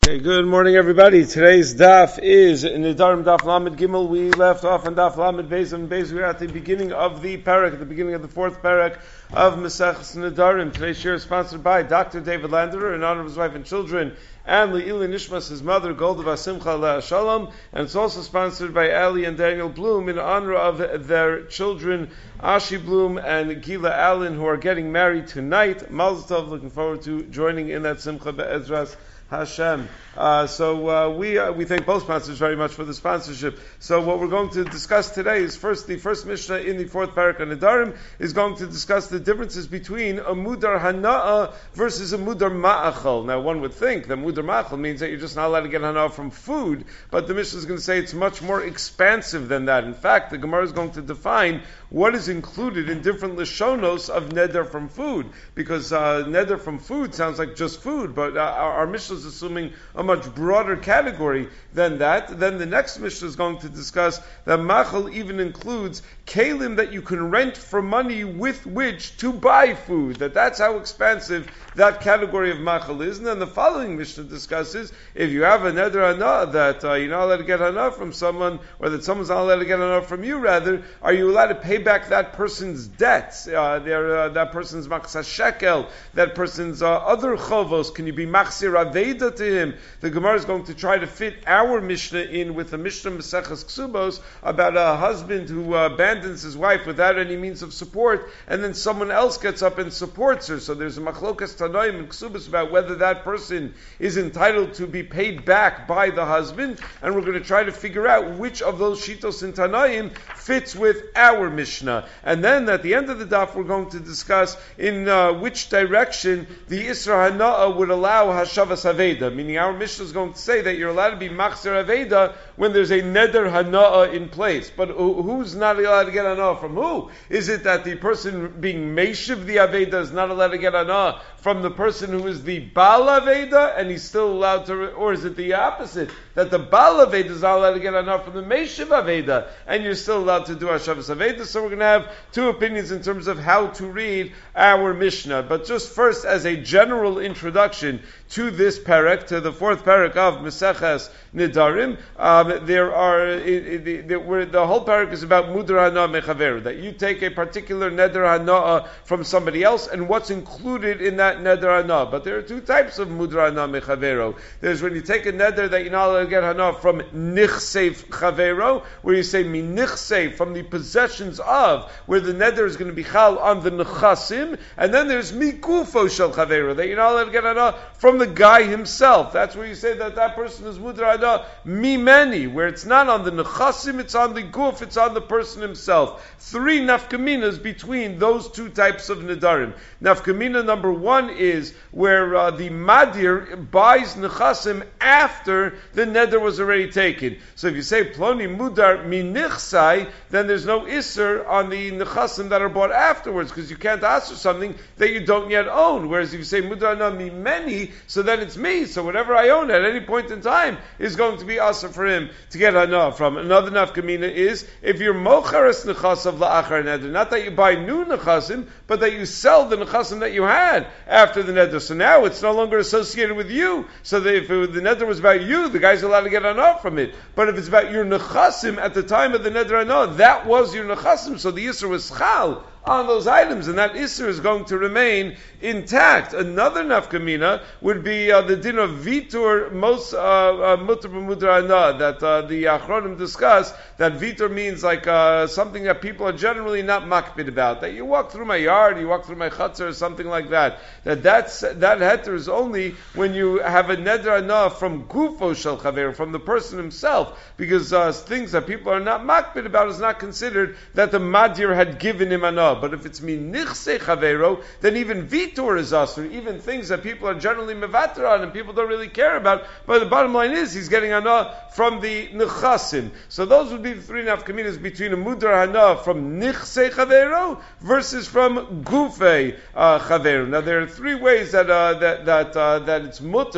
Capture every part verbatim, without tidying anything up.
Okay, good morning, everybody. Today's daf is in the Nedarim Daf Lamed Gimel. We left off on Daf Lamed Beis and Beis. We are at the beginning of the parak, at the beginning of the fourth parak of Maseches Nedarim. Today's share is sponsored by Doctor David Landerer in honor of his wife and children, and Le'ila Nishmas, his mother, Golda Vasimcha Leah Shalom, and it's also sponsored by Ali and Daniel Bloom in honor of their children, Ashi Bloom and Gila Allen, who are getting married tonight. Mazel Tov, looking forward to joining in that Simcha Be'ezras Hashem. Uh, so uh, we uh, we thank both sponsors very much for the sponsorship. So what we're going to discuss today is first the first Mishnah in the fourth parak on Nedarim is going to discuss the differences between a mudar hana'a versus a mudar ma'achal. Now one would think that mudar ma'achal means that you're just not allowed to get hana'a from food, but the Mishnah is going to say it's much more expansive than that. In fact, the Gemara is going to define what is included in different lishonos of neder from food, because uh, neder from food sounds like just food, but uh, our, our Mishnah is assuming a much broader category than that. Then the next Mishnah is going to discuss that machal even includes kalim that you can rent for money with which to buy food. That that's how expansive that category of machal is. And then the following Mishnah discusses if you have a neder hana that uh, you're not allowed to get hana from someone, or that someone's not allowed to get hana from you, rather, are you allowed to pay back that person's debts, uh, their, uh, that person's machzah shekel, that person's uh, other chovos? Can you be machzir aveda to him? The Gemara is going to try to fit our Mishnah in with a Mishnah Maseches Ksubos about a husband who uh, abandons his wife without any means of support, and then someone else gets up and supports her. So there's a machlokas tanoim in Ksubos about whether that person is entitled to be paid back by the husband, and we're going to try to figure out which of those shitos in Tanoim fits with our Mishnah. And then at the end of the daf, we're going to discuss in uh, which direction the Isra Hana'a would allow Hashavas Aveda, meaning our Mishnah is going to say that you're allowed to be Machzir Aveda when there's a Neder Hana'a in place. But who's not allowed to get Hana'a from who? Is it that the person being Meshiv the Aveda is not allowed to get Hana'a from the person who is the Baal Aveda, and he's still allowed to, or is it the opposite, that the Baal Aveda is not allowed to get Hana'a from the Meshiv Aveda, and you're still allowed to do Hashavas Aveda? So we're going to have two opinions in terms of how to read our Mishnah. But just first, as a general introduction to this parak, to the fourth parak of Maseches Nedarim, um, there are it, it, it, where the whole parak is about mudar hana mechaveru, that you take a particular neder hana from somebody else, and what's included in that neder hana. But there are two types of mudar hana mechaveru. There's when you take a neder that you're not allowed to get hana from nichseif chavero, where you say mi nichseif, from the possessions of, where the neder is going to be chal on the nechasim, and then there's mi kufo shel chavero, that you're not allowed to get hana from the guy himself. That's where you say that that person is mudar hana mimeni, where it's not on the nechasim, it's on the guf, it's on the person himself. Three nafkaminas between those two types of nedarim. Nafkamina number one is where uh, the madir buys nechasim after the neder was already taken. So if you say ploni mudar minichsai, then there's no isser on the nechasim that are bought afterwards, because you can't ask for something that you don't yet own. Whereas if you say mudar na mimeni, so then it's me. So whatever I own at any point in time is going to be asa for him to get hana from. Another nafkamina is if you're mocharis nechasav la'achar neder, not that you buy new nechasim, but that you sell the nechasim that you had after the neder. So now it's no longer associated with you. So that if it, the neder was about you, the guy's allowed to get hana from it. But if it's about your nechasim at the time of the neder hana, that was your nechasim. So the yisr was chal on those items, and that Isser is going to remain intact. Another nafkamina would be uh, the din of Vitur Mos Mutar B'Mudar Hana, that uh, the Achronim discuss, that Vitur means like uh, something that people are generally not makpid about. That you walk through my yard, you walk through my chutzah, or something like that. That that's, that heter is only when you have a neder hana from gufo shel chaver, from the person himself, because uh, things that people are not makpid about is not considered that the madir had given him hana. But if it's minichse chavero, then even vitor is asur, even things that people are generally mevater on and people don't really care about. But the bottom line is he's getting hana from the nechasim. So those would be the three nafkaminas between a mudar hana from nichse chavero versus from gufe uh, chavero. Now there are three ways that uh, that that uh, that it's mutter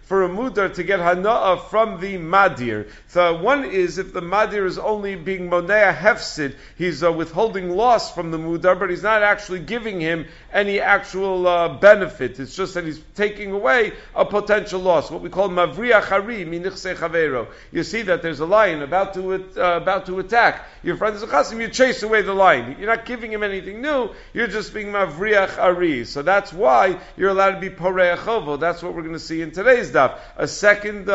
for a mudar to get hana'ah from the madir. So one is if the madir is only being monea hefsid, he's uh, withholding loss from the mudar, but he's not actually giving him any actual uh, benefit. It's just that he's taking away a potential loss, what we call mavriach hari minichse chavero. You see that there's a lion about to uh, about to attack your friend is a chassim, you chase away the lion. You're not giving him anything new, you're just being mavriach ari. So that's why you're allowed to be poreach chovo. That's what we're going to see in today's daf. A second uh,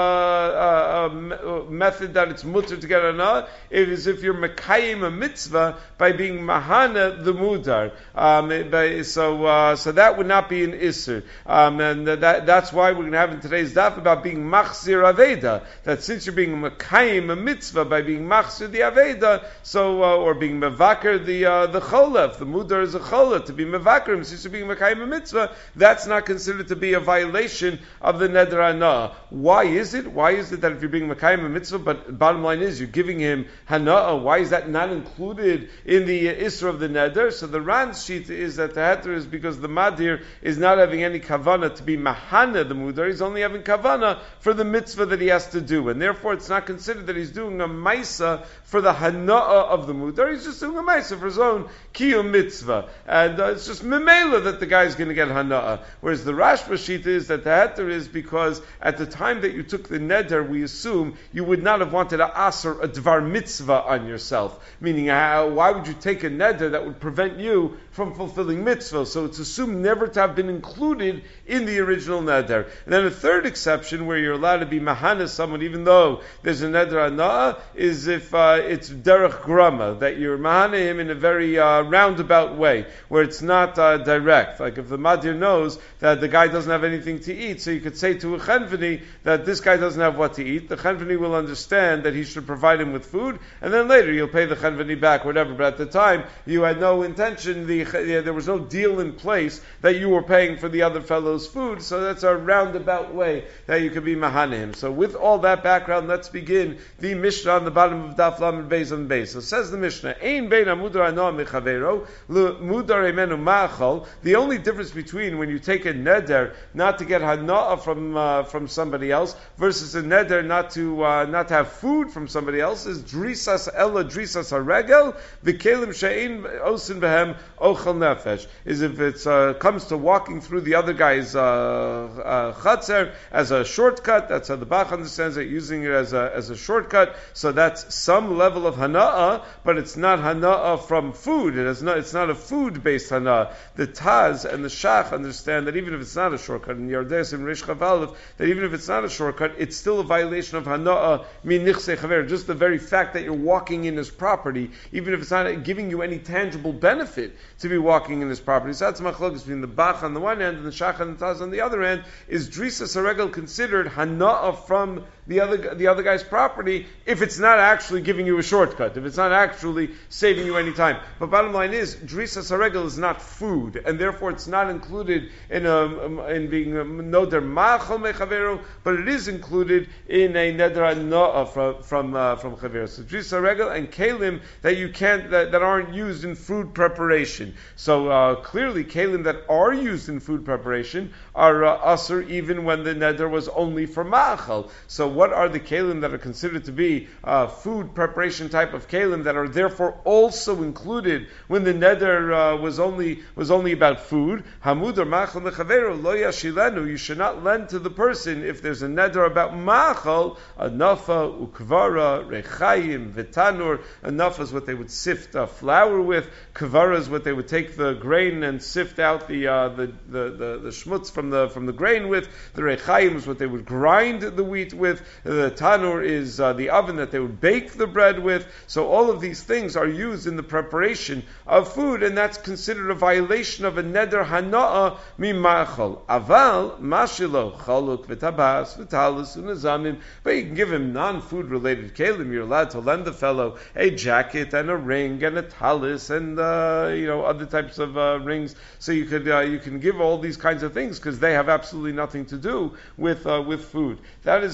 uh, uh, method that it's mutter to get anah is if you're mekayim a mitzvah by being mahana the mudar. Um, by, so uh, so that would not be an isser. Um, and that, that's why we're going to have in today's daf about being machzir aveda. That since you're being mekayim a mitzvah by being machzir the aveda, so uh, or being mevaker the uh, the chola. If the mudar is a chola, to be mevaker him since you're being mekayim a mitzvah, that's not considered to be a violation of the neder hana'ah. Why is it? Why is it that if you're being mekayim a mitzvah, but bottom line is you're giving him hana'ah, why is that not included in the uh, isra of the neder? So the Ran's sheet is that the heter is because the madir is not having any kavana to be mahana the mudar, he's only having kavana for the mitzvah that he has to do, and therefore it's not considered that he's doing a maisa for the hana'ah of the mudar, he's just doing a maisa for his own kiyum mitzvah, and uh, it's just memela that the guy's going to get hana'ah. Whereas the Rashba sheet is that the heter is because at the time that you took the neder, we assume you would not have wanted to aser a dvar mitzvah on yourself, meaning uh, why would you take a neder that would prevent you from fulfilling mitzvah? So it's assumed never to have been included in the original neder. And then a third exception where you're allowed to be mahana someone even though there's a neder hana'ah is if uh, it's derech grama, that you're mahana him in a very uh, roundabout way, where it's not uh, direct. Like if the madir knows that the guy doesn't have anything to eat, so you could say to a chenveni that this guy doesn't have what to eat, the chenveni will understand that he should provide him with food, and then later you'll pay the chenveni back, whatever. But at the time, you had no intention, the, yeah, there was no deal in place that you were paying for the other fellow's food, so that's a roundabout way that you could be mahana him. So with all that background, let's begin the Mishnah on the bottom of Daf Lamed Beis on Beis. So says the Mishnah, Ein bein hamudar hana'ah mechavero, mudar emenu ma'achal. The only difference between when you take a neder not to get hana'ah from uh, from somebody else versus a neder not to uh, not to have food from somebody else is drisas ella drisas haregel v'kelim she'ein osin behem ochel nefesh. Is if it uh, comes to walking through the other guy's uh, uh, chatzer as a shortcut. That's how the Bach understands it, using it as a as a shortcut. So that's some level of hana'ah, but it's not hana'ah from food. It is not. It's not a food based hana'ah. The Taz and the Shach understand that even if it's not a shortcut, in Yardes and Rish Chavalov, that even if it's not a shortcut, it's still a violation of hana'ah min nichse chaver. Just the very fact that you're walking in his property, even if it's not giving you any tangible benefit to be walking in his property. So that's machlokes between the Bach on the one hand and the Shach and the Taz on the other hand. Is drisas haregel considered hana'ah from the other the other guy's property if it's not actually giving you a shortcut, if it's not actually saving you any time? But bottom line is, drisas haregel is not food, and therefore it's not included in a, in being noder ma'achal mechaveru, but it is included in a neder hana'ah from from uh, from chaveru. So drisas haregel and kalim that you can't that, that aren't used in food preparation. So uh, clearly, kalim that are used in food preparation are uh, aser even when the neder was only for ma'achal. So what are the kalim that are considered to be uh, food preparation type of kalim that are therefore also included when the neder uh, was only was only about food? Hamud or ma'achal mechaveru lo yashilenu. You should not lend to the person if there's a neder about ma'achal, a nafa, ukvara, rechayim, vitanur. A nafa is what they would sift uh, flour with. Kvara is what they would take the grain and sift out the uh, the, the, the the schmutz from the from the grain with. The rechayim is what they would grind the wheat with. The tanur is uh, the oven that they would bake the bread with. So all of these things are used in the preparation of food, and that's considered a violation of a neder hana'ah mimachal. Aval mashilo chaluk v'tabas v'talus u'nezamim. But you can give him non-food related kelim. You're allowed to lend the fellow a jacket and a ring and a talus and uh, you know other types of uh, rings. So you could uh, you can give all these kinds of things because they have absolutely nothing to do with uh, with food. That is certainly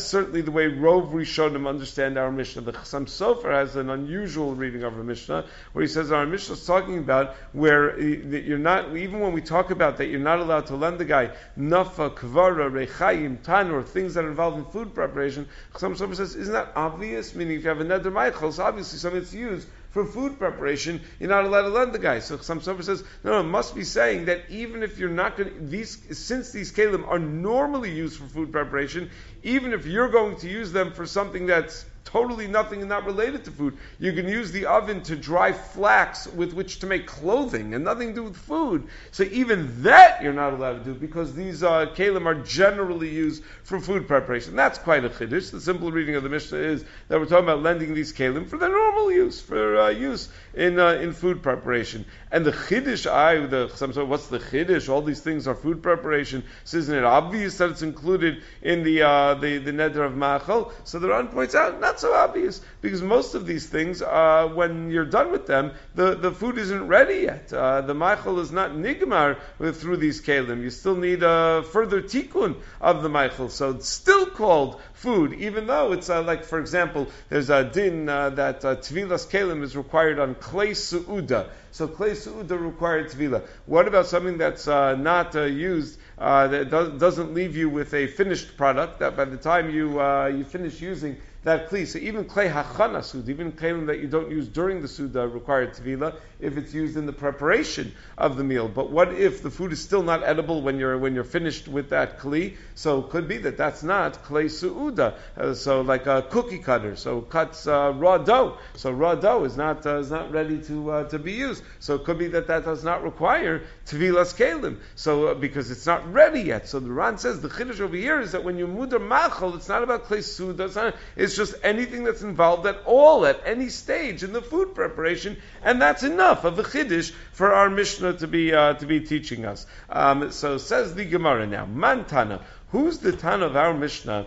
the way Rov Rishonim understand our Mishnah. The Chassam Sofer has an unusual reading of our Mishnah, where he says our Mishnah is talking about where that you're not, even when we talk about that you're not allowed to lend the guy nafa, kvara, rechayim, tanur, things that involve in food preparation. Chassam Sofer says, isn't that obvious? Meaning, if you have a neder meichel, it's obviously something that's used for food preparation, you're not allowed to lend the guy. So some Sofer says, no, no, it must be saying that even if you're not going to, these, since these kelim are normally used for food preparation, even if you're going to use them for something that's totally nothing and not related to food, you can use the oven to dry flax with which to make clothing and nothing to do with food. So even that you're not allowed to do because these uh, kelim are generally used for food preparation. That's quite a chiddush. The simple reading of the Mishnah is that we're talking about lending these kelim for their normal use, for uh, use in uh, in food preparation. And the chiddush, I, the some sort, what's the chiddush? All these things are food preparation. So isn't it obvious that it's included in the uh, the the neder of ma'achal? So the Ran points out, not so obvious, because most of these things, uh, when you're done with them, the, the food isn't ready yet. Uh, the ma'achal is not nigmar through these kelim. You still need a further tikkun of the ma'achal. So it's still called food, even though it's uh, like, for example, there's a din uh, that uh, tvilas kelim is required on klei su'uda. So klei su'uda required tvila. What about something that's uh, not uh, used, uh, that does, doesn't leave you with a finished product, that by the time you uh, you finish using that kli, so even klei hachana suda, even kelim that you don't use during the suda required tvila if it's used in the preparation of the meal. But what if the food is still not edible when you're when you're finished with that kli? So it could be that that's not klei su'uda. Uh, so like a cookie cutter, so cuts uh, raw dough. So raw dough is not uh, is not ready to uh, to be used. So it could be that that does not require tvilas kelim. So uh, because it's not ready yet. So the Ran says the chiddush over here is that when you mudar machal, it's not about klei su'uda. It's not. It's just anything that's involved at all, at any stage in the food preparation, and that's enough of a chiddush for our Mishnah to be uh, to be teaching us. Um, so says the Gemara now, Man Tana, who's the Tana of our Mishnah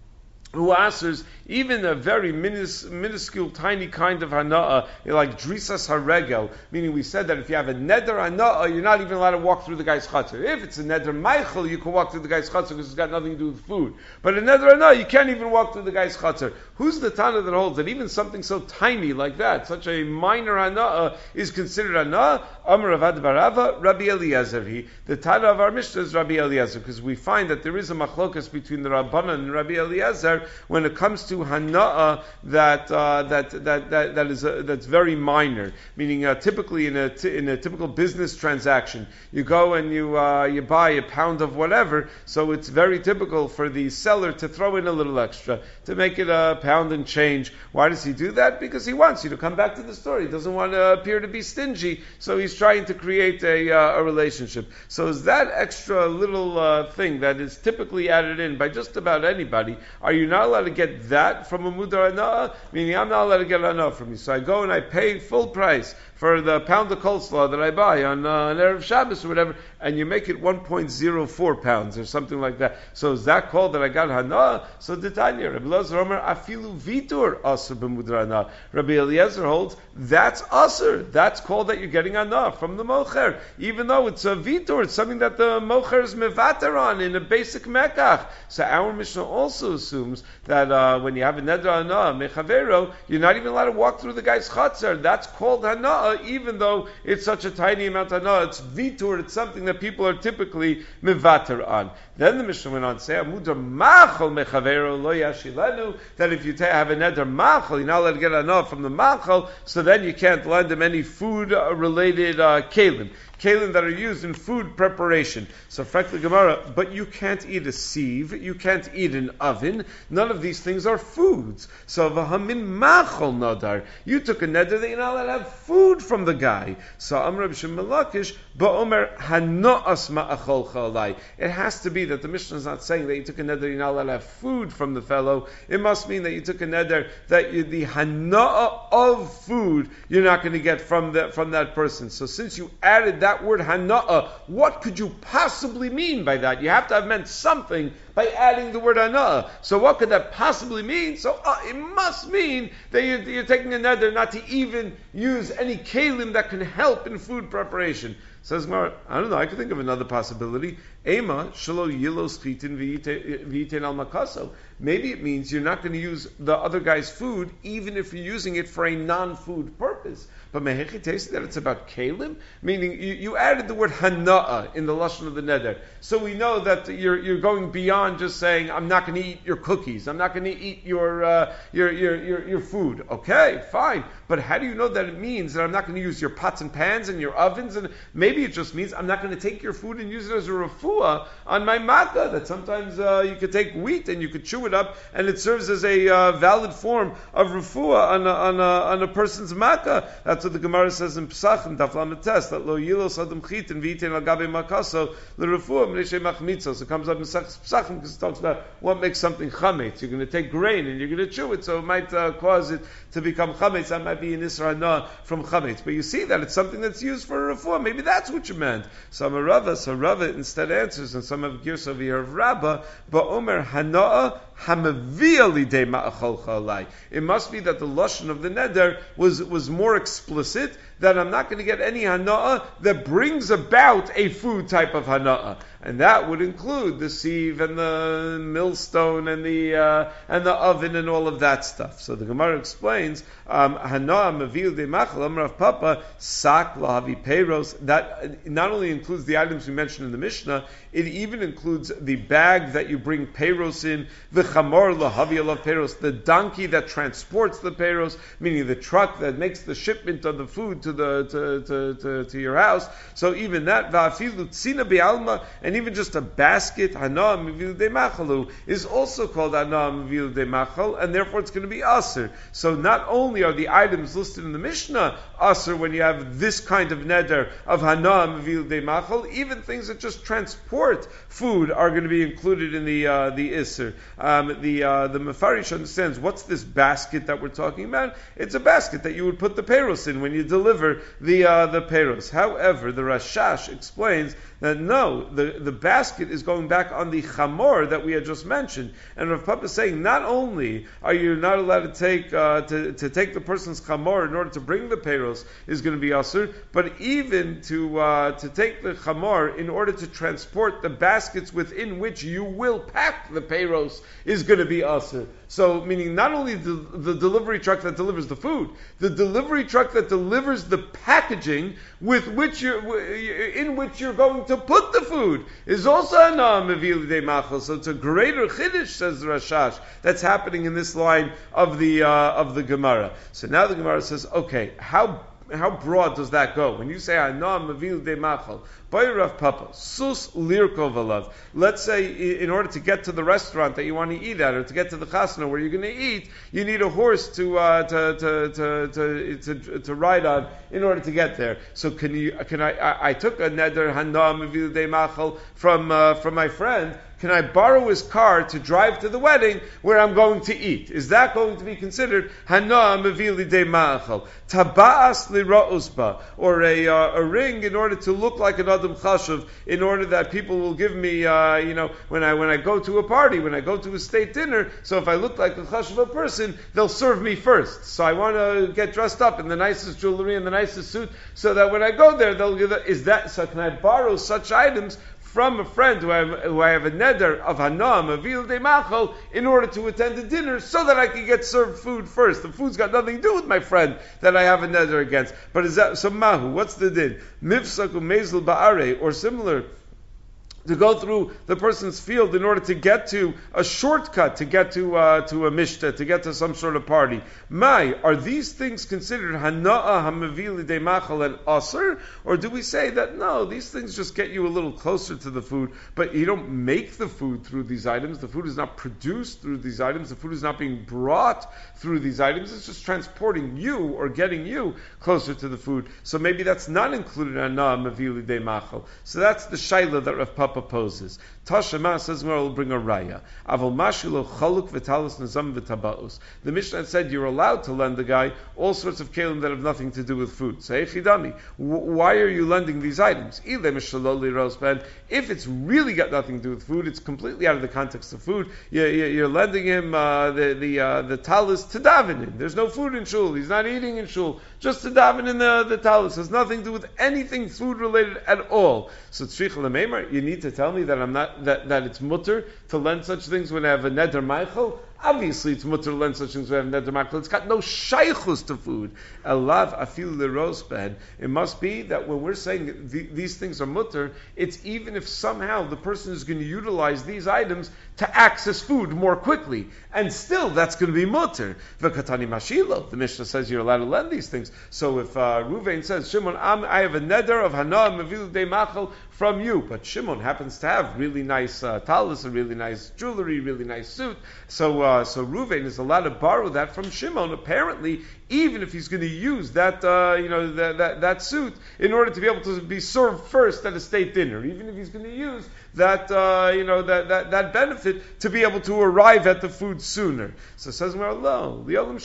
who answers even a very minis, minuscule, tiny kind of hana'ah, like drisas haregel, meaning we said that if you have a neder hana'ah, you're not even allowed to walk through the guy's chutzner. If it's a neder meichel, you can walk through the guy's chutzner because it's got nothing to do with food. But a neder hana'ah, you can't even walk through the guy's chutzner. Who's the Tana that holds that even something so tiny like that, such a minor hana'ah, is considered hana'ah? Amar Avad Barava, Rabbi Eliezer. He, the Tana of our Mishnah is Rabbi Eliezer, because we find that there is a machlokas between the Rabbanan and Rabbi Eliezer when it comes to hana'ah that uh, that that that that is uh, that's very minor. Meaning, uh, typically in a t- in a typical business transaction, you go and you uh, you buy a pound of whatever. So it's very typical for the seller to throw in a little extra to make it a pound and change. Why does he do that? Because he wants you to come back to the store. He doesn't want to appear to be stingy, so he's trying to create a uh, a relationship. So is that extra little uh, thing that is typically added in by just about anybody? Are you not allowed to get that from a mudar hana'ah? Meaning, I'm not allowed to get hana'ah from you. So I go and I pay full price for the pound of coleslaw that I buy on uh, an Erev Shabbos or whatever, and you make it one point zero four pounds or something like that. So is that called that I got hana'ah? So the Tanya, Rabbi Eliezer Omer, afilu vitur asur b'mudar hana'ah. Rabbi Eliezer holds that's asur. That's called that you're getting hana'ah from the mocher, even though it's a vitur. It's something that the mocher is mevater on in a basic mekach. So our Mishnah also assumes that uh, when you have a neder hana'ah mechavero, you're not even allowed to walk through the guy's chatzar. That's called hana'ah, even though it's such a tiny amount of hana'ah. It's vitur. It's something that people are typically mevater on. Then the Mishnah went on to say, "Amudar machal mechavero lo yashilenu." That if you ta- have a neder machal, you're not allowed to get hana'ah from the machal. So then you can't lend him any food-related uh, kelim. Kelim that are used in food preparation. So, frankly, Gemara, but you can't eat a sieve, you can't eat an oven. None of these things are foods. So, v'hamin machol nadar. You took a neder that you're not allowed to have food from the guy. So, Amr Rabbi Shimon Lakish, ba'omer hano'as ma'achol chalai. It has to be that the Mishnah is not saying that you took a neder you're not allowed to have food from the fellow. It must mean that you took a neder that you, the hano'ah of food you're not going to get from the, from that person. So, since you added that That word hana'ah, what could you possibly mean by that? You have to have meant something by adding the word hana. So what could that possibly mean? So uh, it must mean that you're, you're taking a neder not to even use any kalim that can help in food preparation. Says Gemara, I don't know, I could think of another possibility. Ema shelo yilos chitin v'yitein al makaso. Maybe it means you're not going to use the other guy's food, even if you're using it for a non-food purpose. But mehechi tastes that it's about kalim, meaning you, you added the word hana'a in the lashon of the neder. So we know that you're you're going beyond just saying I'm not going to eat your cookies, I'm not going to eat your, uh, your your your your food. Okay, fine. But how do you know that it means that I'm not going to use your pots and pans and your ovens? And maybe it just means I'm not going to take your food and use it as a refuah on my makkah. That sometimes uh, you could take wheat and you could chew it up, and it serves as a uh, valid form of refuah on a, on a, on a person's makkah. That's what the Gemara says in Pesachim, Daf Lamed Tes, that lo yilos adam chitin v'yitein al gabe makaso l'refuah m'nei machmitzos. So it comes up in Pesachim because it talks about what makes something chametz. You're going to take grain and you're going to chew it, so it might uh, cause it to become chametz. That might be an isra hana from chametz. But you see that it's something that's used for a refuah. Maybe that's what you meant. So Rava, so Rava instead answers, and some of Girsa of here of Rabbah, ba'omer hana'a hamavia lidei ma'achol chalai. It must be that the lashon of the neder was was more explicit, that I'm not going to get any hana'a that brings about a food type of hana'a, and that would include the sieve and the millstone and the uh, and the oven and all of that stuff. So the Gemara explains hana'a mavil de machal amrav papa sak lahavi peiros. That not only includes the items we mentioned in the Mishnah, it even includes the bag that you bring peiros in, the chamor lahavi alav peiros, the donkey that transports the peiros, meaning the truck that makes the shipment of the food to the to to, to, to your house. So even that va'afilu tzina be'alma, and even just a basket hana mivil de machalu is also called hana mivil de machal, and therefore it's going to be aser. So not only are the items listed in the Mishnah aser when you have this kind of neder of hana mivil de machal, even things that just transport food are going to be included in the uh, the iser. Um, the uh, the Mefarish understands what's this basket that we're talking about. It's a basket that you would put the peiros in when you deliver the uh, the peiros. However, the Rashash explains that no, the, the basket is going back on the chamor that we had just mentioned. And Rav Papa is saying not only are you not allowed to take uh, to, to take the person's chamor in order to bring the peiros is going to be asur, but even to uh, to take the chamor in order to transport the baskets within which you will pack the peiros is going to be asur. So, meaning not only the, the delivery truck that delivers the food, the delivery truck that delivers the packaging with which you're, in which you're going to put the food is also hana mevil de machal. So it's a greater chiddush, says Rashash, that's happening in this line of the uh, of the Gemara. So now the Gemara says, okay, how how broad does that go? When you say hana mevil de machal, by Rav Papa, sus lirkov alav. Let's say in order to get to the restaurant that you want to eat at, or to get to the chasna where you're going to eat, you need a horse to uh, to, to, to, to, to, to ride on in order to get there. So can you? Can I? I, I took a neder hana mevil de machal from uh, from my friend. Can I borrow his car to drive to the wedding where I'm going to eat? Is that going to be considered hana mevili de ma'achal? Taba'as lira'usba, or a uh, a ring in order to look like an adam chashuv, in order that people will give me, uh, you know, when I when I go to a party, when I go to a state dinner. So if I look like a chashuv person, they'll serve me first. So I want to get dressed up in the nicest jewelry and the nicest suit, so that when I go there, they'll give. The, is that so? Can I borrow such items from a friend who I have, who I have a neder of hana mevil de machal in order to attend a dinner, so that I can get served food first? The food's got nothing to do with my friend that I have a neder against. But is that so? Mahu, what's the din? Mifsak u'mezel ba'are, or similar, to go through the person's field in order to get to a shortcut, to get to uh, to a mishta, to get to some sort of party. Mai, are these things considered hana'a hamavili de machal and aser? Or do we say that no, these things just get you a little closer to the food, but you don't make the food through these items, the food is not produced through these items, the food is not being brought through these items, it's just transporting you or getting you closer to the food. So maybe that's not included in hana'a hamavili de machal. So that's the shaila that Rav Papa poses. Tashema says we'll bring a raya. Aval mashilo chaluk v'talis nazam v'tabaus. The Mishnah said you're allowed to lend the guy all sorts of kelim that have nothing to do with food. So echidami, why are you lending these items? If it's really got nothing to do with food, it's completely out of the context of food. You're, you're lending him uh, the the uh, the talis to daven in. There's no food in shul. He's not eating in shul. Just to daven in the the talis has nothing to do with anything food related at all. So tzricha l'meimer, you need to tell me that I'm not that, that it's mutter to lend such things when I have a neder meichel. Obviously, it's mutter to lend such things when I have neder meichel. It's got no shaychus to food. Elav afil l'rosbed. It must be that when we're saying the, these things are mutter, it's even if somehow the person is going to utilize these items to access food more quickly, and still that's going to be mutter. V'katani mashilo. The Mishnah says you're allowed to lend these things. So if uh, Ruvain says, Shimon, I'm, I have a neder of hana mavilu de machal from you, but Shimon happens to have really nice uh, talis, a really nice jewelry, really nice suit. So uh, so Ruvain is allowed to borrow that from Shimon. Apparently, even if he's going to use that uh, you know that, that that suit in order to be able to be served first at a state dinner, even if he's going to use that uh, you know that, that that benefit to be able to arrive at the food sooner. So it says no,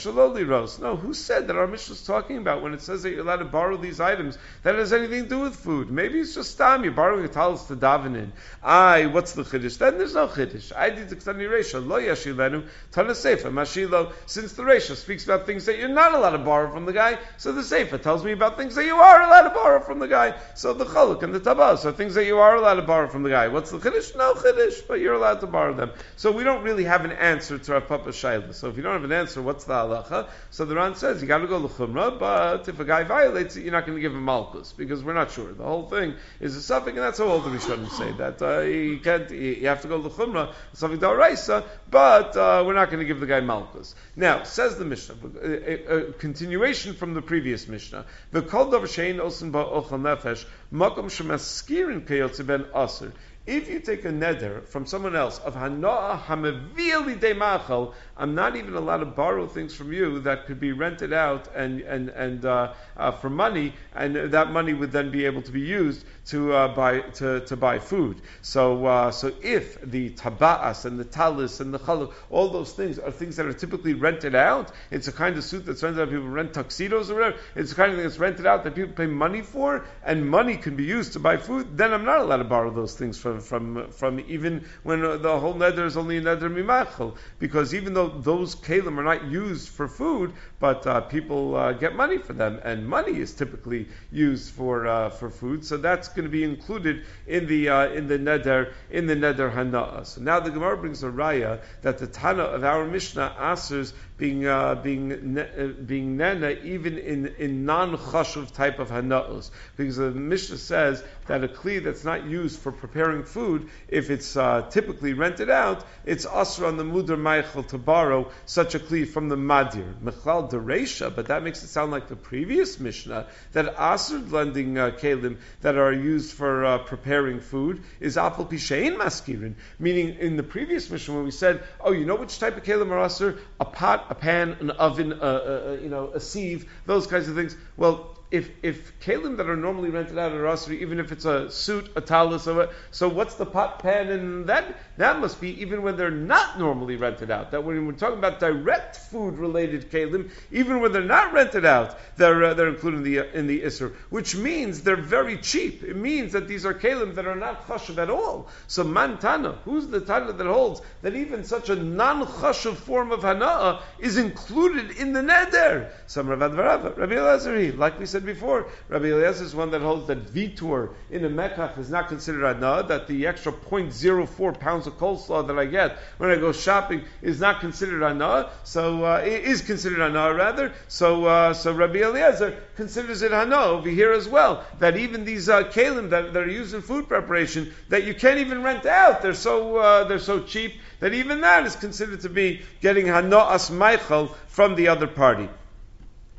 no. Who said that our Mishnah is talking about when it says that you're allowed to borrow these items that has anything to do with food? Maybe it's just time you're borrowing a talis to daven in. Aye, what's the chiddush? Then there's no chiddush. I did the ktani reisha lo yashilenu tana seifa mashilo. Since the reisha speaks about things that you're not allowed to borrow from the guy, so the seifa tells me about things that you are allowed to borrow from the guy. So the chaluk and the tabas are things that you are allowed to borrow from the guy. What's the chiddush? No chiddush, but you're allowed to borrow them. So we don't really have an answer to Rav Papa Shaila. So if you don't have an answer, what's the halacha? So the Ran says you got to go l'chumra, but if a guy violates it, you're not going to give him malchus because we're not sure. The whole thing is a suffix, and that's how all the Rishonim say that uh, you can't. You have to go l'chumra, suffix d'oraisa, but uh, we're not going to give the guy malchus. Now says the Mishnah, a, a, a continuation from the previous Mishnah. The kol davar shein osin ba'ochel nefesh makom shemaskirin kayotze ben aser. If you take a neder from someone else of hana'a hamavili de machal, I'm not even allowed to borrow things from you that could be rented out and and and uh, uh, for money, and that money would then be able to be used to uh, buy to, to buy food. So uh, so if the taba'as and the talis and the chaluk, all those things are things that are typically rented out, it's a kind of suit that's rented out. People rent tuxedos or whatever. It's the kind of thing that's rented out that people pay money for, and money can be used to buy food. Then I'm not allowed to borrow those things from from from even when uh, the whole neder is only a neder mimachal, because even though those kelim are not used for food, but uh, people uh, get money for them, and money is typically used for uh, for food, so that's going to be included in the uh, in the neder in the neder hana'ah. So now the Gemara brings a raya that the Tana of our Mishnah asers being uh, being uh, being nena even in in non chashuv type of hana'os, because the Mishnah says that a kli that's not used for preparing food, if it's uh, typically rented out, it's asra on the mudar meichel to borrow such a kli from the madir mechlal dereisha. But that makes it sound like the previous Mishnah that asr lending uh, kelim that are used for uh, preparing food is apel pishein maskirin. Meaning, in the previous Mishnah when we said, oh, you know which type of kelim are asr? A pot, a pan, an oven, uh, uh, you know, a sieve, those kinds of things. Well, if if kelim that are normally rented out at Rasri, even if it's a suit, a talus, or so what's the pot, pan, and that that must be even when they're not normally rented out. That when we're talking about direct food related kelim, even when they're not rented out, they're uh, they're included in the uh, in the isser, which means they're very cheap. It means that these are kelim that are not chashuv at all. So man tana, who's the tana that holds that even such a non chashuv form of hana'ah is included in the neder? Some Rav Advarava, Rabbi Elazar, like we said before, Rabbi Eliezer is one that holds that vitur in a mekach is not considered anah, that the extra zero point zero four pounds of coleslaw that I get when I go shopping is not considered anah, so uh, it is considered anah rather. So uh, so Rabbi Eliezer considers it anah over here as well, that even these uh, kelim that, that are used in food preparation that you can't even rent out, they're so uh, they're so cheap that even that is considered to be getting hana'as meichel from the other party.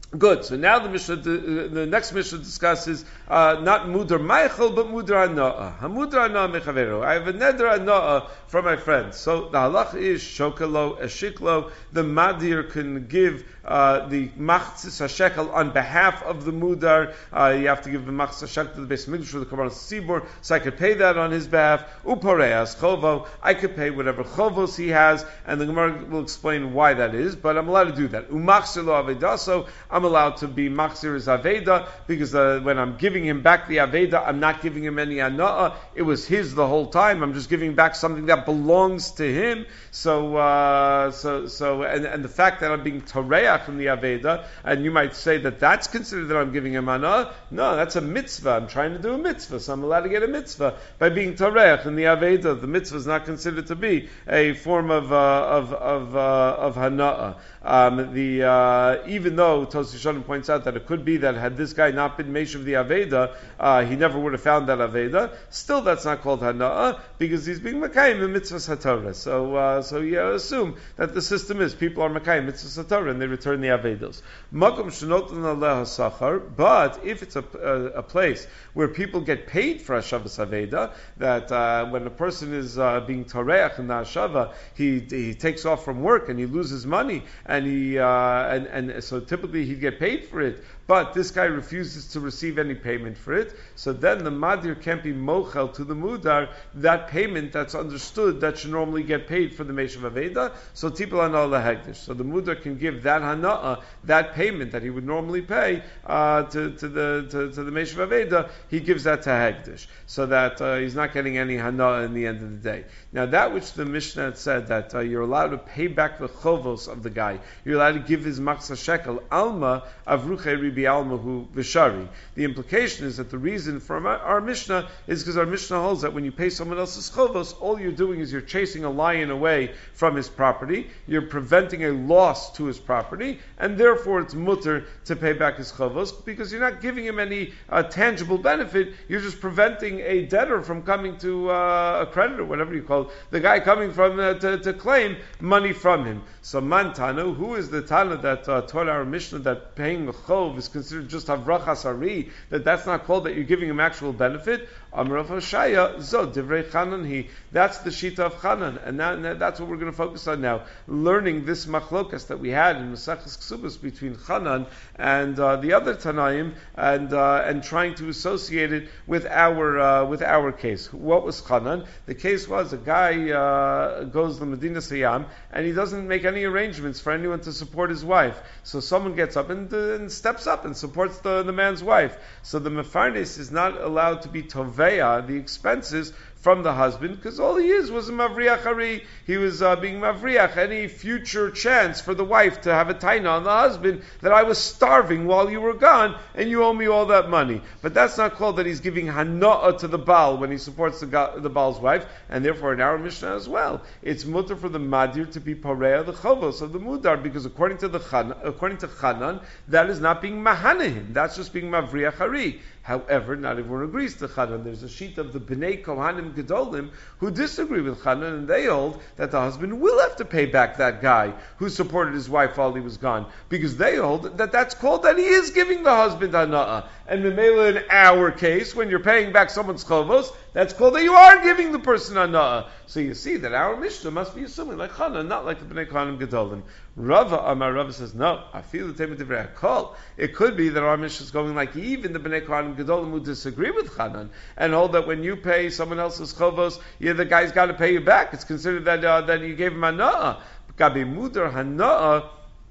Good. So now the Mishnah, the, the next Mishnah discusses uh, not mudar meichel, but mudar anaa. Hamudar anaa mechavero. I have a neder anaa from my friend. So the halach is shokalo eshiklo. The madir can give uh, the machzis hashekel on behalf of the mudar. Uh, you have to give the machzis hashekel to the Beis Mikdash for the Korban Tzibur. So I could pay that on his behalf. Upareas chovo. I could pay whatever chovos he has, and the Gemara will explain why that is. But I'm allowed to do that. Umachzir lo avedaso. I'm allowed to be machzir as aveda, because uh, when I'm giving him back the aveda, I'm not giving him any anaa. It was his the whole time. I'm just giving back something that belongs to him. So, uh, so, so, and, and the fact that I'm being toreach from the aveda, and you might say that that's considered that I'm giving him anaa. No, that's a mitzvah. I'm trying to do a mitzvah, so I'm allowed to get a mitzvah by being toreach in the aveda. The mitzvah is not considered to be a form of uh, of of uh, of hanaa. Um, the uh, even though Tosfos Yeshanim points out that it could be that had this guy not been Meish of the Aveda, uh, he never would have found that Aveda. Still, that's not called Hana'ah, because he's being Makayim in Mitzvahs HaTorah. So, uh, so you assume that the system is people are Makayim Mitzvahs HaTorah and they return the Avedos. Makom Shenotan Aleha Sachar, but if it's a, a, a place where people get paid for Hashavas Aveda, that uh, when a person is uh, being Toreach in the Hashava, he, he takes off from work and he loses money, and he uh, and, and so typically he'd get paid for it, but this guy refuses to receive any payment for it, so then the madir can't be mochel to the mudar that payment that's understood that should normally get paid for the Meish of Aveda, so tipul hana'ah lahegdish. So the mudar can give that hana'ah, that payment that he would normally pay uh, to, to the to, to the Meish of Aveda, he gives that to hegdish, so that uh, he's not getting any hana'ah in the end of the day. Now that which the Mishnah had said that uh, you're allowed to pay back the chovos of the guy, you're allowed to give his machzah shekel, alma avruche ribi alma hu v'shari. The implication is that the reason for our, our Mishnah is because our Mishnah holds that when you pay someone else's chovos, all you're doing is you're chasing a lion away from his property, you're preventing a loss to his property, and therefore it's mutter to pay back his chovos, because you're not giving him any uh, tangible benefit, you're just preventing a debtor from coming to uh, a creditor, whatever you call it, the guy coming from uh, to, to claim money from him. So man Tanu, who is the Tana that uh, taught our Mishnah that paying a chov is considered just havrachas ari, that that's not called that you're giving him actual benefit? Amar Rav Hoshaya, zo divrei Chanan he. That's the shita of Chanan, and, that, and that's what we're going to focus on now. Learning this machlokas that we had in Maseches Ksubos between Chanan and uh, the other Tanaim, and uh, and trying to associate it with our uh, with our case. What was Chanan? The case was a guy uh, goes to Medina Siyam and he doesn't make any arrangements for anyone to support his wife. So someone gets up and, uh, and steps up and supports the, the man's wife. So the mefarnes is not allowed to be toveya the expenses from the husband, because all he is was a mavriach ari. He was uh, being mavriach any future chance for the wife to have a taina on the husband that I was starving while you were gone and you owe me all that money. But that's not called that he's giving hana'ah to the Baal when he supports the, the Baal's wife, and therefore in our Mishnah as well, it's mutter for the madir to be pareya the chovos of the mudar, because according to the Chan, according to Chanan, that is not being mahanehim, that's just being mavriach ari. However, not everyone agrees to Chanan. There's a sheet of the Bnei Kohanim Gedolim who disagree with Chanan, and they hold that the husband will have to pay back that guy who supported his wife while he was gone, because they hold that that's called that he is giving the husband hana'ah. And Memela, in our case, when you're paying back someone's chovos, that's called that you are giving the person hana'ah. So you see that our Mishnah must be assuming like Chanan, not like the Bnei Kohanim Gedolim. Rava Amar Rava says, no, I feel the Tema Divrei HaKol. It could be that our Mishnah is going like even the Bnei Kohanim Gedolim who disagree with Chanan and hold that when you pay someone else's chovos, yeah, the guy's got to pay you back. It's considered that uh, that you gave him hana'ah. Gabi mudar hana'ah.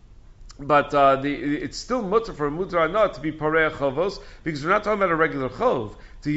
But uh, the, it's still mutter for a mudar hana'ah to be parei chovos, because we're not talking about a regular chov. In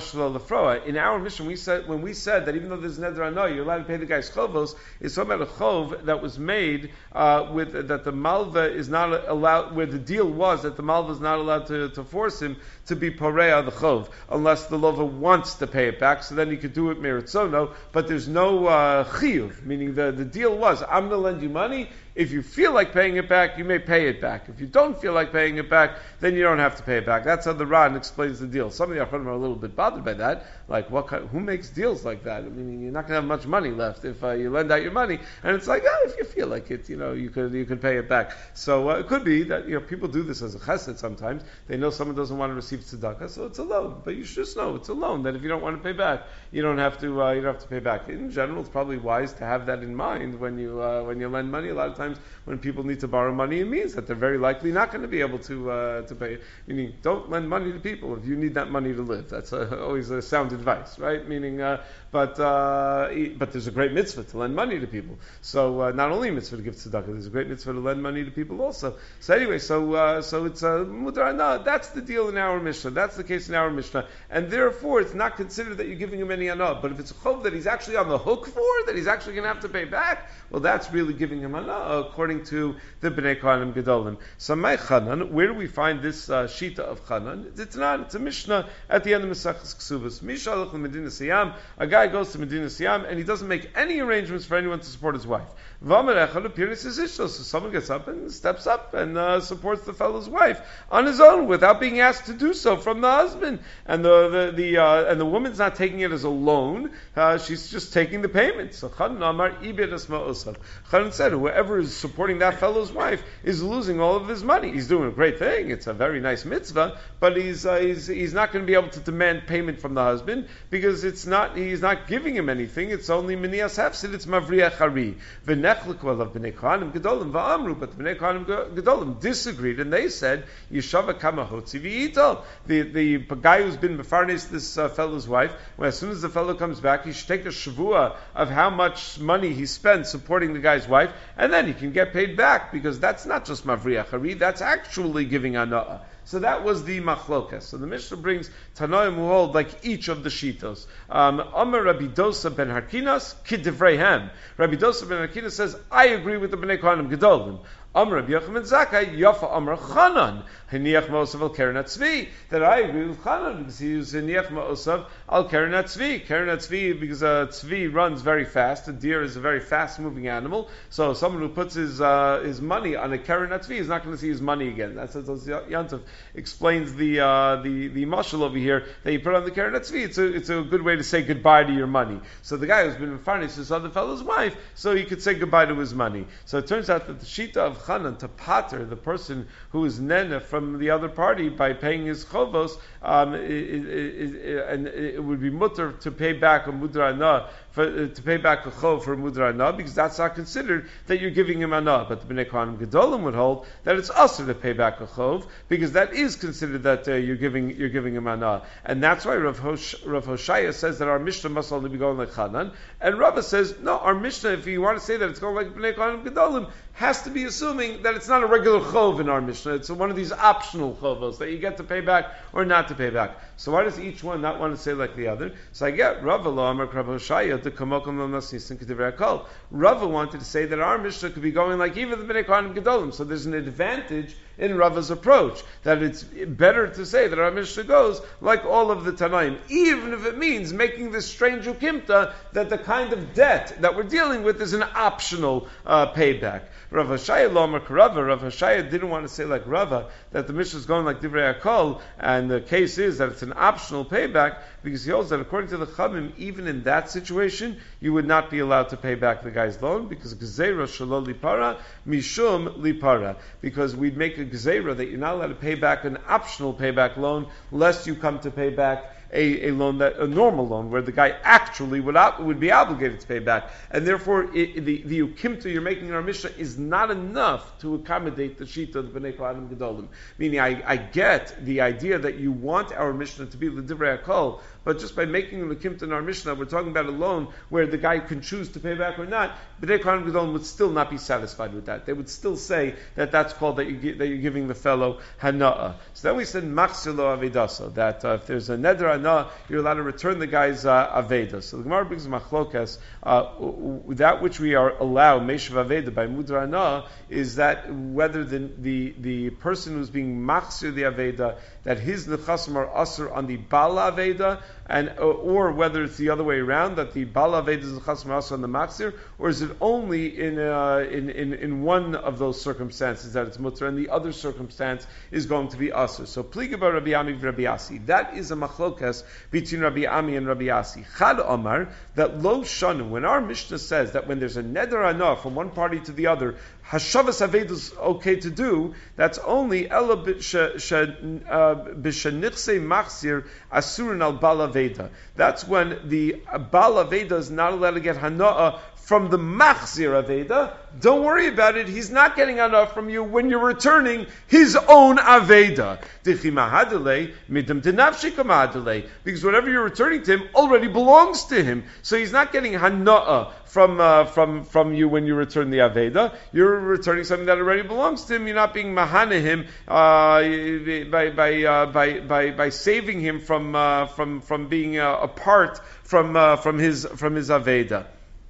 our mission, we said when we said that even though there's neder hana'ah, you're allowed to pay the guy's chovos. It's talking about a chov that was made uh, with that the malva is not allowed, where the deal was that the malva is not allowed to, to force him to be pareya the chov unless the lova wants to pay it back. So then he could do it meritzono, but there's no uh, chiyuv, meaning the the deal was I'm going to lend you money. If you feel like paying it back, you may pay it back. If you don't feel like paying it back, then you don't have to pay it back. That's how the Ran explains the deal. Some of the Achronim are a little bit bothered by that. Like, what kind, who makes deals like that? I mean, you're not going to have much money left if uh, you lend out your money, and it's like, oh, if you feel like it, you know, you could you could pay it back. So uh, it could be that you know people do this as a chesed sometimes. They know someone doesn't want to receive tzedakah, so it's a loan. But you should just know it's a loan that if you don't want to pay back, you don't have to uh, you don't have to pay back. In general, it's probably wise to have that in mind when you uh, when you lend money. A lot of times when people need to borrow money, it means that they're very likely not going to be able to uh, to pay. Meaning, don't lend money to people if you need that money to live. That's uh, always a sound advice, right? Meaning, uh, but uh, but there's a great mitzvah to lend money to people. So uh, not only a mitzvah to give tzedakah, there's a great mitzvah to lend money to people also. So anyway, so uh, so it's a uh, mutar ana. That's the deal in our Mishnah. That's the case in our Mishnah, and therefore it's not considered that you're giving him any ana. But if it's a chov that he's actually on the hook for, that he's actually going to have to pay back, well, that's really giving him ana according to the Bnei Kohanim Gedolim. So my Chanan, where do we find this uh, shita of Chanan? It's not. It's a Mishnah at the end of Maseches Ksubos. Mishalach Medina Siyam. A guy goes to Medina Siyam and he doesn't make any arrangements for anyone to support his wife. So someone gets up and steps up and uh, supports the fellow's wife on his own without being asked to do so from the husband. And the the, the uh, and the woman's not taking it as a loan. Uh, she's just taking the payment. So Chanan Amar Ibed Asma Osav. Chanan said, whoever is supporting that fellow's wife is losing all of his money. He's doing a great thing. It's a very nice mitzvah, but he's uh, he's, he's not going to be able to demand payment from the husband because it's not he's not giving him anything. It's only Minias Hefsid. It's Mavriach Hari. Of Bnei Kohanim Gedolim va'amru, but the Bnei Kohanim Gedolim disagreed, and they said Yeshava Kama Hotzi v'Yital. The the guy who's been mefarnes this uh, fellow's wife, well, as soon as the fellow comes back, he should take a shavua of how much money he spent supporting the guy's wife, and then he can get paid back because that's not just Mavriach Hari, that's actually giving ana'ah. So that was the machlokas. So the Mishnah brings Tanoim who hold like each of the shitos. Um, Amar Rabbi Dosa ben Harkinas kidivreihem. Rabbi Dosa ben Harkinas says, I agree with the Bnei Kohanim Gedolim. Amar Rabbi Yochanan Zakkai Yafa Amar Chanan Hiniach Ma'osav al Keren Tzvi. That I agree with Chanan because he used Hiniach Ma'osav al Keren Tzvi. Keren Tzvi because uh, Tzvi runs very fast. A deer is a very fast-moving animal. So someone who puts his uh, his money on a Keren Tzvi is not going to see his money again. That's what Yantov explains the uh, the the mashal over here that you put on the Keren Tzvi. It's a it's a good way to say goodbye to your money. So the guy who's been mefarnes his other fellow's wife, so he could say goodbye to his money. So it turns out that the shita of Chanan to pater the person who is nene from the other party by paying his chovos, um, it, it, it, and it would be mutter to pay back a mudra ana for, uh, to pay back a chov for a mudra ana because that's not considered that you're giving him ana. But the Bnei Kohanim Gedolim would hold that it's also to pay back a chov because that is considered that uh, you're giving you're giving him ana, and that's why Rav, Hosh, Rav Hoshaya says that our Mishnah must only be going like Chanan, and Rava says no, our Mishnah, if you want to say that it's going like Bnei Kohanim Gedolim, has to be assuming that it's not a regular chov in our Mishnah. It's one of these optional chovos that you get to pay back or not to pay back. So why does each one not want to say like the other? So I get Rava lo Amar Rav Hoshaya to kamokum lo nasnisin k'divrei hakol. Rava wanted to say that our Mishnah could be going like even the Bnei Kohanim Gedolim. So there's an advantage in Rava's approach that it's better to say that our Mishnah goes like all of the Tanaim, even if it means making this strange ukimta that the kind of debt that we're dealing with is an optional uh, payback. Rav Hoshaya lo Amar Rava. Rav Hoshaya didn't want to say like Rava that the Mishnah is going like Divrei Hakol, and the case is that it's an optional payback because he holds that according to the Chamim, even in that situation, you would not be allowed to pay back the guy's loan because Gezeira Shelo Lipara Mishum Lipara, because we'd make a Gezeira that you're not allowed to pay back an optional payback loan lest you come to pay back A, a loan that a normal loan where the guy actually would op, would be obligated to pay back, and therefore it, the the ukimta you're making in our Mishnah is not enough to accommodate the shita of the Bnei Kohanim Gedolim. Meaning, I, I get the idea that you want our Mishnah to be the Divrei Hakol, but just by making the ukimta in our Mishnah, we're talking about a loan where the guy can choose to pay back or not. Bnei Kohanim Gedolim would still not be satisfied with that. They would still say that that's called that you that you're giving the fellow hana'ah. So then we said machzir lo avedasa, that uh, if there's a neder no, you're allowed to return the guy's uh, Aveda. So the Gemara brings machlokas, uh, that which we are allowed, Meshav Aveda, by Mudra Ana, is that whether the, the, the person who's being machzir the Aveda, that his nechasim are asr on the Bala Aveda, and or, or whether it's the other way around, that the Bala Aveda is nechasim are asr on the machzir, or is it only in, uh, in, in, in one of those circumstances that it's mutter, and the other circumstance is going to be asr. So Pliga bar Rabbi Ami Rabbi Asi, that is a machlokas Ches between Rabbi Ami and Rabbi Asi. Chad Omar, that lo shanu, when our Mishnah says that when there's a neder anah from one party to the other, Hashavas Aveda is okay to do, that's only Ela b'shenichse machzir asurin al Bal Aveda. That's when the Bal Aveda is not allowed to get hana'ah from the machzir Aveda. Don't worry about it. He's not getting enough from you when you're returning his own Aveda. Because whatever you're returning to him already belongs to him. So he's not getting hana'ah from uh, from from you when you return the Aveda. You're returning something that already belongs to him. You're not being mahana him uh, by by, uh, by by by saving him from uh, from from being uh, apart from uh, from his from his Aveda.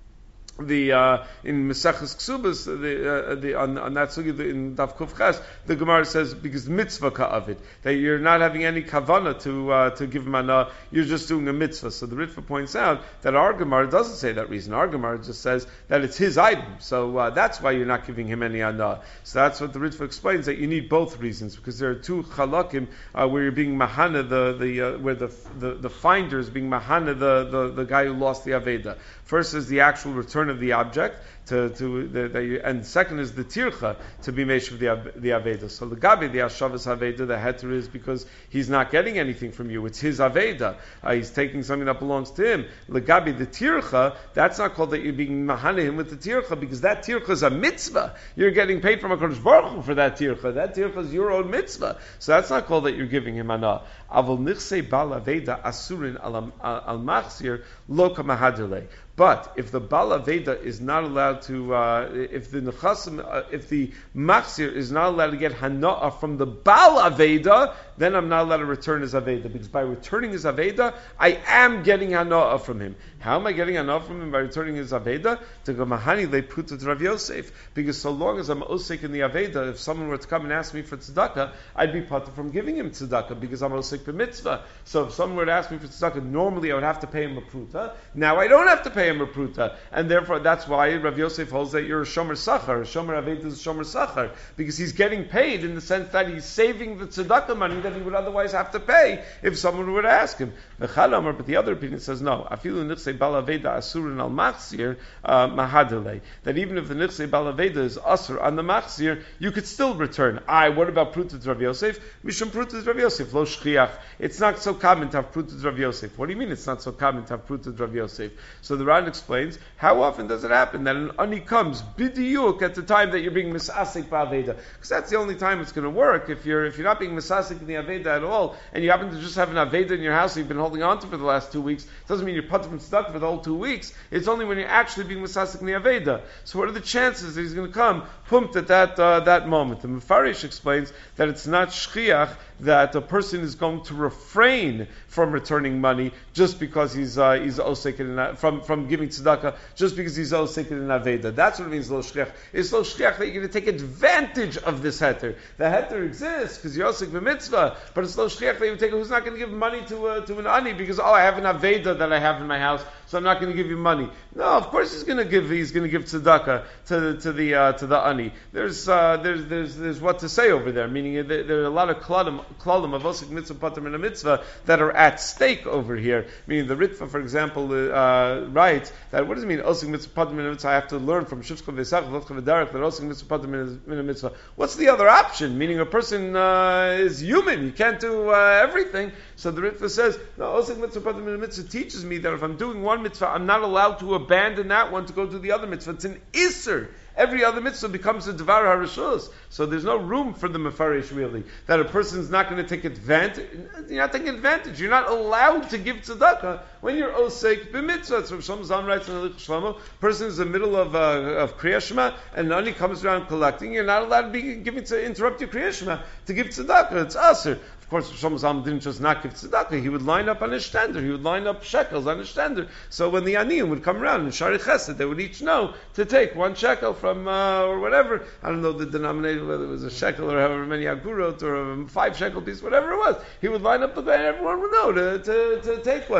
The uh, in Maseches Ksubas, the, uh, the on, on that sugi in Daf Kuf Ches, the Gemara says because mitzvah ka'avid, that you're not having any kavana to uh, to give mana, you're just doing a mitzvah. So the Ritva points out that our Gemara doesn't say that reason. Our Gemara just says that it's his item, so uh, that's why you're not giving him any ana. So that's what the Ritva explains, that you need both reasons, because there are two chalakim uh, where you're being mahana the the uh, where the, the the finder is being mahana the, the the guy who lost the aveda. First is the actual return of the object, to, to the, the, and second is the tircha, to be made of the, the aveda. So the gabi, the ashavas aveda, the heter is because he's not getting anything from you. It's his aveda. Uh, he's taking something that belongs to him. The gabi, the tircha, that's not called that you're being mahane him with the tircha, because that tircha is a mitzvah. You're getting paid from HaKadosh Baruch Hu for that tircha. That tircha is your own mitzvah. So that's not called that you're giving him ana. Avol nichse bal aveda asurin al machzir lo kamahadrele. But if the Bal Aveda is not allowed to, uh, if the Nechasim, uh, if the Machzir is not allowed to get Hana'ah from the Bal Aveda, then I'm not allowed to return his Aveda. Because by returning his Aveda, I am getting Hana'ah from him. How am I getting Hana'ah from him by returning his Aveda? To go Mahani le Putut Rav Yosef. Because so long as I'm Osek in the Aveda, if someone were to come and ask me for tzedakah, I'd be put from giving him tzedakah, because I'm Osek b'mitzvah. So if someone were to ask me for tzedakah, normally I would have to pay him a pruta. Now I don't have to pay him a pruta, and therefore that's why Rav Yosef holds that you're a shomer sachar. A shomer aved is a shomer sachar, because he's getting paid in the sense that he's saving the tzedakah money that he would otherwise have to pay if someone would ask him. But the other opinion says no. Afilu nichse bal aveda asurin al machzir mahadele. That even if the nichse bal aveda is asur on the machzir, you could still return. I. What about pruta Rav Yosef? Mishum pruta Rav Yosef lo shchiach. It's not so common to have pruta Rav Yosef. What do you mean it's not so common to have pruta Rav Yosef? So the Ran explains, how often does it happen that an ani comes bidiyuk at the time that you're being misasik ba'aveda? Because that's the only time it's going to work. If you're if you're not being misasik in the aveda at all, and you happen to just have an aveda in your house that you've been holding on to for the last two weeks, it doesn't mean you're put from stuck for the whole two weeks. It's only when you're actually being misasik in the aveda. So what are the chances that he's going to come pumped at that uh, that moment? The Mefarish explains that it's not shchiach that a person is going to refrain from returning money just because he's uh, he's osek in from from giving tzedakah, just because he's osek in aveda. That's what it means lo shchiach. It's lo shchiach that you're going to take advantage of this heter. The heter exists because you're osek b'mitzvah, but it's lo shchiach that you take. Who's not going to give money to uh, to an ani because oh I have an aveda that I have in my house, so I'm not going to give you money. No, of course he's going to give he's going to give tzedakah to to the uh, to the ani. There's uh, there's there's there's what to say over there. Meaning there, there are a lot of kladim kladim of osek mitzvah patam and a mitzvah that are at stake over here. Meaning the Ritva, for example, uh, writes that what does it mean osek mitzvah patam and a mitzvah? I have to learn from Shivcha v'Sach v'Lotcha v'Darach that osek mitzvah patam and a mitzvah. What's the other option? Meaning a person uh, is human. You can't do uh, everything. So the Ritva says, no, osek mitzvah patam and a mitzvah teaches me that if I'm doing one mitzvah, I'm not allowed to abandon that one to go to the other mitzvah. It's an isser. Every other mitzvah becomes a devar harishus. So there's no room for the mefarish really. That a person's not going to take advantage. You're not taking advantage. You're not allowed to give tzedakah when you're osek b'mitzvah. So Shlomo Zalman writes in the Lich Shlomo, person is in the middle of uh, of Kriya Shema, and none comes around collecting. You're not allowed to be giving to interrupt your Kriya Shema to give tzedakah. It's aser. Of course, Shlomo Zalman didn't just not give tzedakah. He would line up on his stender. He would line up shekels on his stender. So when the aniyim would come around in Shari Chesed, they would each know to take one shekel from uh, or whatever. I don't know the denomination, whether it was a shekel or however many agurot or a five shekel piece, whatever it was. He would line up the band, and everyone would know to, to, to take one. But you're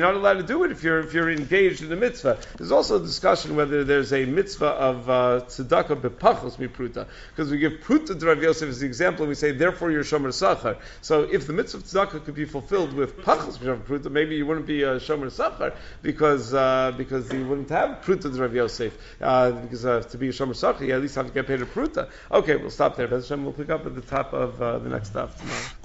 you're not allowed to do it if you're if you're engaged in a mitzvah. There's also a discussion whether there's a mitzvah of uh, tzedakah bepachos mipruta, because we give pruta to Rav Yosef as the example, and we say therefore you're shomer sachar. So if the mitzvah of tzedakah could be fulfilled with pachos pruta, maybe you wouldn't be a shomer sachar because uh, because you wouldn't have pruta to Rav Yosef. Uh, because uh, to be a shomer sachar, you at least have to get paid a pruta. Okay, we'll stop there. But Hashem, we'll pick up at the top of uh, the next stuff tomorrow.